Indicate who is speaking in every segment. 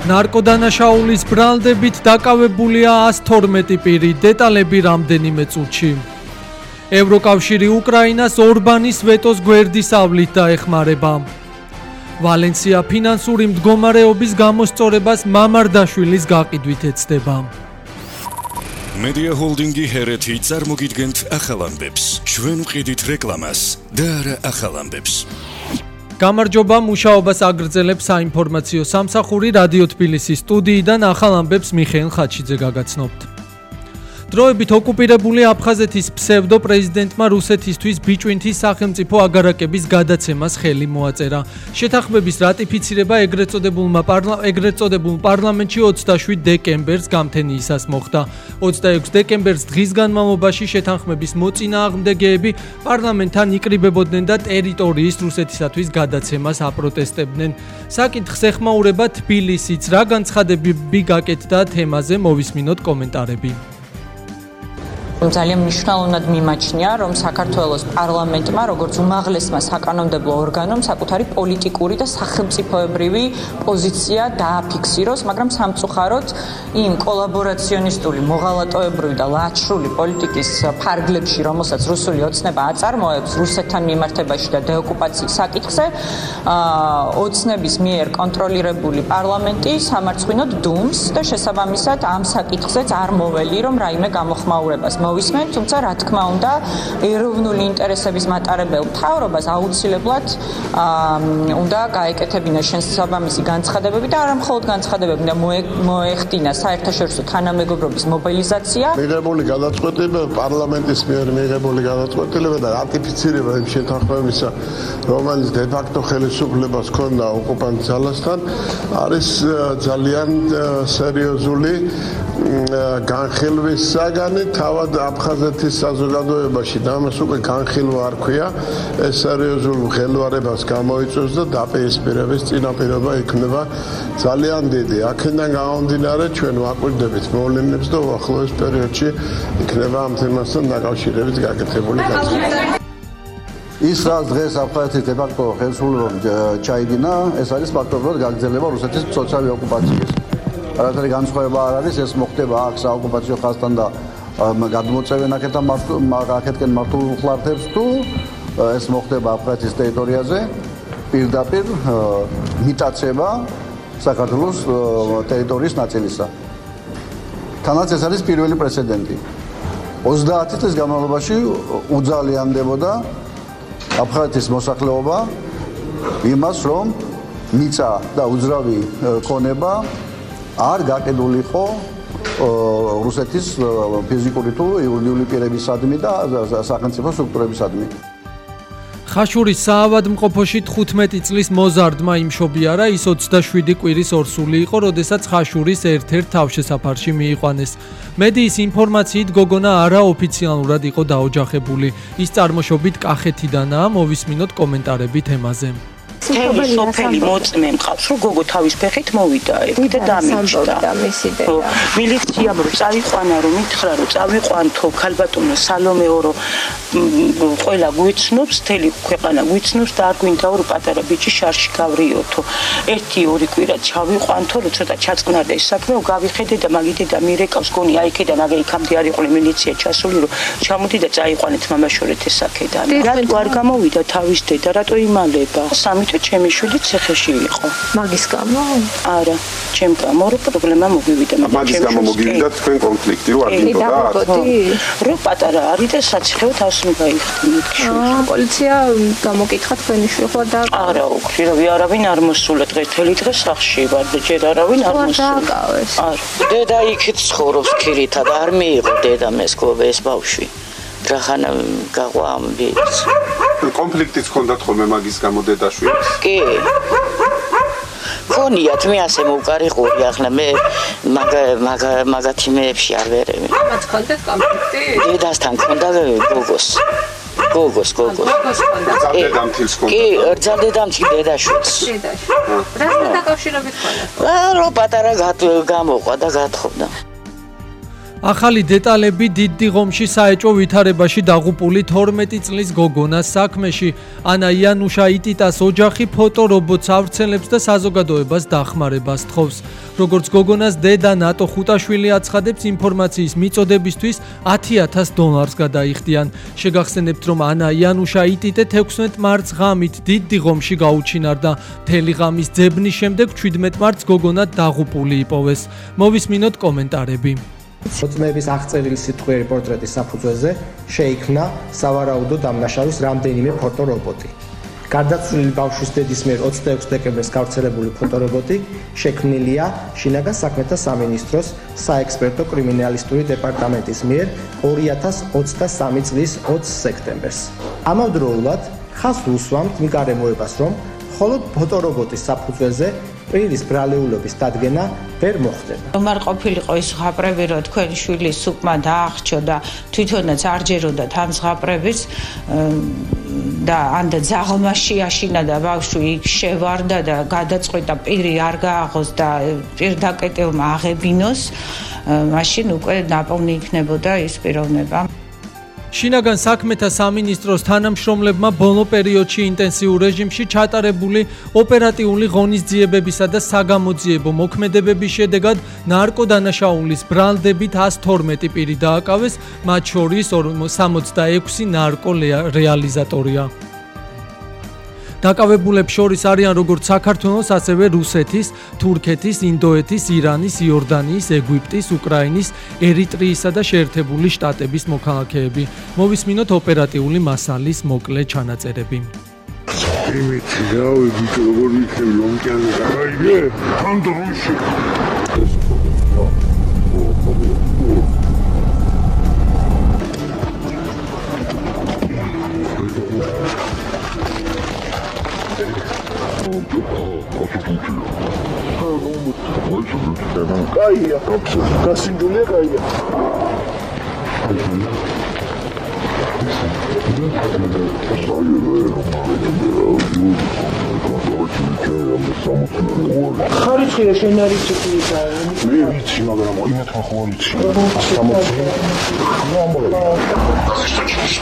Speaker 1: ნარკოდანაშაულის ბრალდებით დაკავებულია 112 პირი, დეტალები რამდენიმე წუთში. ევროკავშირი უკრაინას ორბანის ვეტოს გვერდისავლით დაეხმარება. ვალენსია ფინანსური მდგომარეობის გამოსწორებას მამარდაშვილის გაყიდვით ეცდება.
Speaker 2: Media Holding-ი ჰერეთი წარმოგიდგენთ ახალ ამბებს. ჩვენ ვყიდით რეკლამას და არა ახალ ამბებს.
Speaker 1: გამარჯობა, მუშაობას აგრძელებს საინფორმაციო სამსახური რადიო თბილისის სტუდიიდან ახალ ამბებს მიხეილ ხაჩიძე გაგაცნობთ. დროებით ოკუპირებული აფხაზეთის ფსევდო-პრეზიდენტმა რუსეთისთვის ბიჭვინთის სახელმწიფო აგარაკების გადაცემას ხელი მოაწერა. შეთანხმების რატიფიცირება ეგრეთ წოდებულ პარლამენტში 27 დეკემბერს გამთენიისას მოხდა. 26 დეკემბერს დღის განმავლობაში შეთანხმების მოწინააღმდეგეები პარლამენტთან იკრიბებოდნენ და ტერიტორიის რუსეთისათვის გადაცემას აპროტესტებდნენ. საკითხს ეხმაურება თბილისიც, რა განცხადებები გაკეთდა თემაზე მოვისმინოთ კომენტარები.
Speaker 3: ძალიან მნიშვნელოვნად მიმაჩნია, რომ საქართველოს პარლამენტმა, როგორც უმაღლესმა საკანონმდებლო ორგანომ, საკუთარი პოლიტიკური და სახელმწიფოებრივი პოზიცია დააფიქსიროს, მაგრამ სამწუხაროდ იმ კოლაბორაციონისტული, მოღალატოებრივი და ლაჩრული პოლიტიკის ფარგლებში, რომელსაც რუსული ოცნება აწარმოებს რუსეთთან მიმართებაში და დეოკუპაციის საკითხზე, ოცნების მიერ კონტროლირებული პარლამენტი სამარცხვინოდ დუმს და შესაბამისად ამ საკითხზეც არ მოველი, რომ რაიმე გამოხმაურებას მოვისმენთ, თუმცა რა თქმა უნდა, ეროვნული ინტერესების მატარებელ მთავრობას აუცილებლად უნდა გაეკეთებინა შესაბამისი განცხადებები და არა მხოლოდ განცხადებები და მოეხდინა საერთაშორისო თანამეგობრობის მობილიზაცია.
Speaker 4: მიღებული გადაწყვეტილება, პარლამენტის მიერ მიღებული გადაწყვეტილება და რატიფიცირება იმ შეთანხმებისა, რომელიც დე-ფაქტო ხელისუფლებას ჰქონდა ოკუპანტ ძალასთან, არის ძალიან სერიოზული განხილვის საგანი. თავად აფხაზეთის საზოგადოებაში და ამას უკვე განხილვა არ ქვია, ეს სერიოზულ ხელვარებას გამოიწვევს და დაპირისპირების წინაპირობა იქნება ძალიან დიდი. აქედან გამომდინარე ჩვენ ვაკვირდებით მოვლენებს და უახლოეს პერიოდში იქნება ამ თემასთან დაკავშირებით გაკეთებული განცხადება.
Speaker 5: ის რაც დღეს აფხაზეთის დე-ფაქტო ხელისუფლებამ ჩაიდინა, ეს არის ფაქტობრივად გაგრძელება რუსეთის მცოცავი ოკუპაციის. არათარი განსხვავება არ არის, ეს მოხდება აქ საოკუპაციო ხაზთან და გადმოწევენ აქეთკენ მართულ ხლართებს თუ ეს მოხდება აფხაზეთის ტერიტორიაზე პირდაპირ მიტაცება საქართველოს ტერიტორიის ნაწილისა. თანაც ეს არის პირველი პრეცედენტი. 30 წლის განმავლობაში უძალიანდებოდა აფხაზეთის მოსახლეობა იმას, რომ მიწა და უძრავი ქონება არ გაკიდულიყო რუსეთის ფიზიკური თუ იურიდიული პირებისადმი და სახელმწიფო სტრუქტურებისადმი.
Speaker 1: ხაშურის საავადმყოფოში 15 წლის მოზარდმა იმშობიარა, ის 27 კვირის ორსული იყო, როდესაც ხაშურის ერთ-ერთ თავშესაფარში მიიყვანეს. მედიის ინფორმაციით გოგონა არაოფიციალურად იყო დაოჯახებული. ის წარმოშობით კახეთიდანაა, მოვისმინოთ კომენტარები თემაზე.
Speaker 6: თელი სოფელი მოწმე მყავს, რომ გოგო თავის ფეხით მოვიდა და დამიჯდა. მილიციამ რომ წავიყვანა, რომ მითხრა, რომ წავიყვანთო ქალბატონო სალომეო, რომ ყველა გვიცნობს, თელი ქვეყანა გვიცნობს და არ გვინდაო, რომ პატარა ბიჭი შარში გავრიოთო. 1-2 კვირა ჩავიყვანთო, რომ ცოტა ჩაწყნარდა ეს საქმე, გავიხედე და მაგითი და მირეკავს გონი აიქიდან აგე იქამდე არ იყო მილიცია ჩასული, რომ ჩამოდი და წაიყვანეთ მამაშორეთ ეს აქედან. რატო არ გამოვიდა თავის დედა, რატო იმალება? სამით ჩემი შვილი ცეხეში იყო.
Speaker 7: მაგის გამო?
Speaker 6: არა, ჩემ გამო რო პრობლემა მოგივიდა,
Speaker 8: მაგის გამო მოგივიდა თქვენ კონფლიქტი რო არ გინდოდა?
Speaker 6: რო პატარა არის და საციხეო თავს მიგაიხდით შვილი.
Speaker 7: პოლიცია გამოკითხა თქვენი შვილი ხო და
Speaker 6: არა, უქრი რომ არავინ არ მოსულა დღეს თელი დღე სახლში ვარ და ჯერ არავინ არ მოსულა.
Speaker 7: არა.
Speaker 6: დედა იქით ცხოვრობს ქირითად, არ მიიღო დედამ ეს ბავშვი. რახანა გაყვა ამ ბიჭს.
Speaker 8: კონფლიქტიც ჰქონდათ ხოლმე მაგის გამო დედაშვილს?
Speaker 6: კი. ქონიათ, მე ასე მოვკარიყური, ახლა მე მაგათი მეებში არ ვერევი.
Speaker 7: მათ ჰქონდათ კონფლიქტი?
Speaker 6: დედასთან ჰქონდა გოგოს.
Speaker 8: დედამთილს ჰქონდა.
Speaker 6: კი, დედამთილ დედაშვილს.
Speaker 7: რასთან დაკავშირებით ჰქონდათ?
Speaker 6: რო პატარა გამოყვა და გათხოვდა.
Speaker 1: ახალი დეტალები დიდ დიღომში საეჭვო ვითარებაში დაღუპული 12 წლის გოგონას საქმეში. ანა იანუშაიტიტას ოჯახი ფოტორობოტს ავრცელებს და საზოგადოებას დახმარებას თხოვს. როგორც გოგონას დედა ნატო ხუტაშვილი აცხადებს, ინფორმაციის მიწოდებისთვის $10,000 გადაიხდიან. შეგახსენებთ, რომ ანა იანუშაიტიტე 16 მარტს ღამით დიდ დიღომში გაუჩინარდა. მთელი ღამის ძებნის შემდეგ 17 მარტს გოგონა დაღუპული იპოვეს. მოვისმინოთ კომენტარები.
Speaker 9: მოწმეების აღწერილი სიტყვიერი პორტრეტის საფუძველზე შეიქმნა სავარაუდო დამნაშავის რამდენიმე ფოტორობოტი. გარდაცვლილი ბავშვის დედის მიერ 26 დეკემბერს გავრცელებული ფოტორობოტი შექმნილია შინაგან საქმეთა სამინისტროს საექსპერტო კრიმინალისტური დეპარტამენტის მიერ 2023 წლის 20 სექტემბერს. ამავდროულად ხაზს უსვამთ იმ გარემოებას, რომ მხოლოდ ფოტორობოტის საფუძველზე პირის ბრალეულობის დადგენა ვერ მოხდება.
Speaker 6: არ ყოფილიყო ის ზღაპრები, რომ თქვენი შვილი სუკმა დაახჩო და თვითონაც არ ჯეროდათ ამ ზღაპრების და ანდა ძაღლმაში აშინა და ბავშვი იქ შევარდა და გადაწყვეტა პირი არ გააღოს და პირდაკეტილმა აღებინოს, მაშინ უკვე ნაპოვნი იქნებოდა ის პიროვნება.
Speaker 1: შინაგან საქმეთა სამინისტროს თანამშრომლებმა ბოლო პერიოდში ინტენსიურ რეჟიმში ჩატარებული ოპერატიული ღონისძიებებისა და საგამოძიებო მოქმედებების შედეგად ნარკოდანაშაულის ბრალდებით 112 პირი დააკავეს, მათ შორის 66 ნარკო რეალიზატორია. დაკავებულებს შორის არიან როგორც საქართველოს, ასევე რუსეთის, თურქეთის, ინდოეთის, ირანის, იორდანიის, ეგვიპტის, უკრაინის, ერიტრეისა და შეერთებული შტატების მოქალაქეები. მოვისმინოთ ოპერატიული მასალის მოკლე ჩანაწერები.
Speaker 4: იმითი რავი ბიჭო როგორ იქნება ლომკიანი გაიგე? ამ დროში Кая, Касиндуле Кая. Харичи шенарич клика. Вич, მაგრამ იმათ ხორიჩი. სამოცი. ნომრები. Что чувствуешь?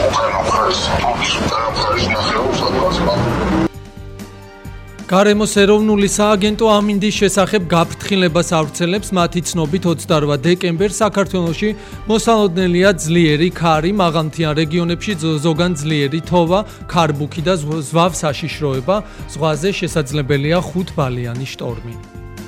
Speaker 1: გარემოს ეროვნული სააგენტო ამინდის შესახებ გაფრთხილებას ავრცელებს. მათი ცნობით 28 დეკემბერს საქართველოში მოსალოდნელია ძლიერი ქარი, მაღალმთიან რეგიონებში ზოგან ძლიერი თოვა, ქარბუქი და ზვავ საშიშროება. ზღვაზე შესაძლებელია 5 ბალიანი შტორმი.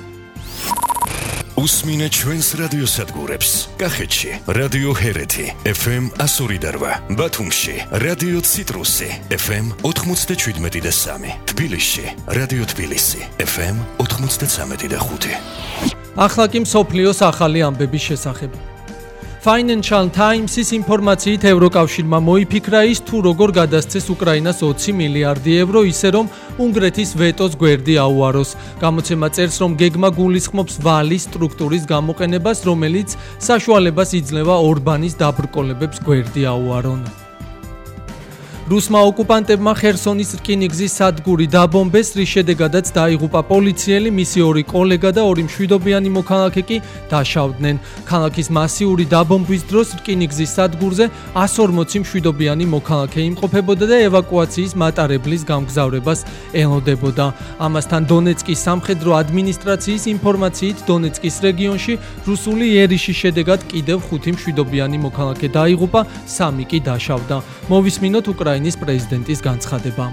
Speaker 2: უსმინეთ ჩვენს რადიოსადგურებს. კახეთში რადიო ჰერეთი FM 102.8, ბათუმში რადიო ციტრუსი FM 97.3, თბილისში რადიო თბილისი FM 93.5.
Speaker 1: ახლა კი მსოფლიოს ახალი ამბების შესახებ. Financial Times-ის ინფორმაციით ევროკავშირმა მოიფიქრა ის თუ როგორ გადასცეს უკრაინას 20 მილიარდი ევრო, ისე რომ უნგრეთის ვეტოს გვერდი აუაროს. გამოცემა წერს, რომ გეგმა გულისხმობს ვალის სტრუქტურის გამოყენებას, რომელიც საშუალებას იძლევა ორბანის დაბრკოლებებს გვერდი აუარონ. რუსმა ოკუპანტებმა ხერსონის რკინიგზის სადგური დაბომბეს, რის შედეგადაც დაიღუპა პოლიციელი, მისი 2 კოლეგა და 2 მშვიდობიანი მოქალაქე კი დაშავდნენ. ქალაქის მასიური დაბომბვის დროს რკინიგზის სადგურზე 140 მშვიდობიანი მოქალაქე იმყოფებოდა და ევაკუაციის მატარებლის გამგზავრებას ელოდებოდა. ამასთან დონეცკის სამხედრო ადმინისტრაციის ინფორმაციით დონეცკის რეგიონში რუსული იერიშის შედეგად კიდევ 5 მშვიდობიანი მოქალაქე დაიღუპა, 3 კი დაშავდა. მოვისმინოთ უკრაინის პრეზიდენტის განცხადება.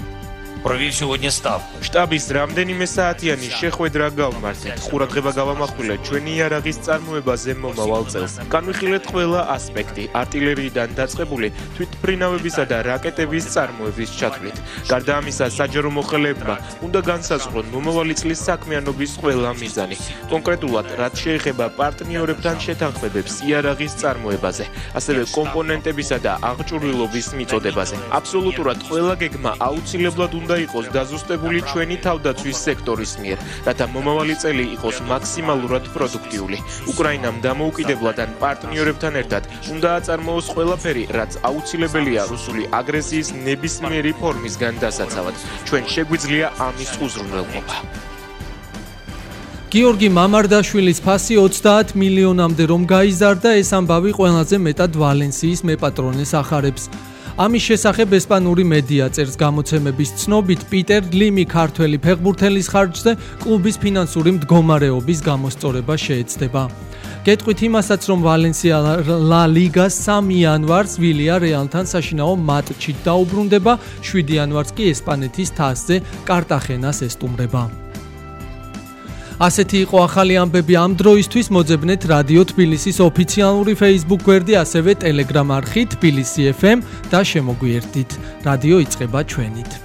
Speaker 10: შტაბის რამდენიმე საათიანი შეხვედრა გავმართეთ. ყურადღება გავამახვილეთ ჩვენი იარაღის წარმოებაზე მომავალ წელს. განვიხილეთ ყველა ასპექტი, артиლერიიდან დაწყებული თვითმფრინავებისა და რაკეტების წარმოების ჩათვლით. გარდა ამისა, საჯარო მოხელეებმა უნდა განსაზღვრონ მომავალი წლის საქმიანობის ყველა მიზანი. კონკრეტულად, რაც შეეხება პარტნიორებთან შეთანხმებებს იარაღის წარმოებაზე, ასევე კომპონენტებისა და აღჭურვილობის მიწოდებაზე. აბსოლუტურად ყველა გეგმა აუცილებლად უნდა იყოს დაზუსტებული ჩვენი თავდაცვის სექტორის მიერ, რათა მომავალი წელი იყოს მაქსიმალურად პროდუქტიული. უკრაინამ დამოუკიდებლად ან პარტნიორებთან ერთად უნდა აწარმოოს ყველაფერი, რაც აუცილებელია რუსული აგრესიის ნებისმიერი ფორმისგან დასაცავად. ჩვენ შეგვიძლია ამის უზრუნველყოფა.
Speaker 1: გიორგი მამარდაშვილის ფასი 30 მილიონამდე რომ გაიზარდა, ეს ამბავი ყველაზე მეტად ვალენსიის მეპატრონეს ახარებს. ამის შესახებ ესპანური მედია წერს გამოცემების ცნობით, პიტერ ლიმი ქართველი ფეხბურთელის ხარჯზე კლუბის ფინანსური მდგომარეობის გამოსწორება შეეცდება. გეტყვით იმასაც, რომ ვალენსია ლა ლიგას 3 იანვარს ვილია რეალთან საშინაო მატჩით დაუბრუნდება, 7 იანვარს კი ესპანეთის თასზე კარტახენას ესტუმრება. ასეთი იყო ახალი ამბები ამ დროისთვის. მოძებნეთ რადიო თბილისის ოფიციალური Facebook გვერდი, ასევე Telegram არხი თბილისი FM და შემოგვიერთდით. რადიო იწყება ჩვენით.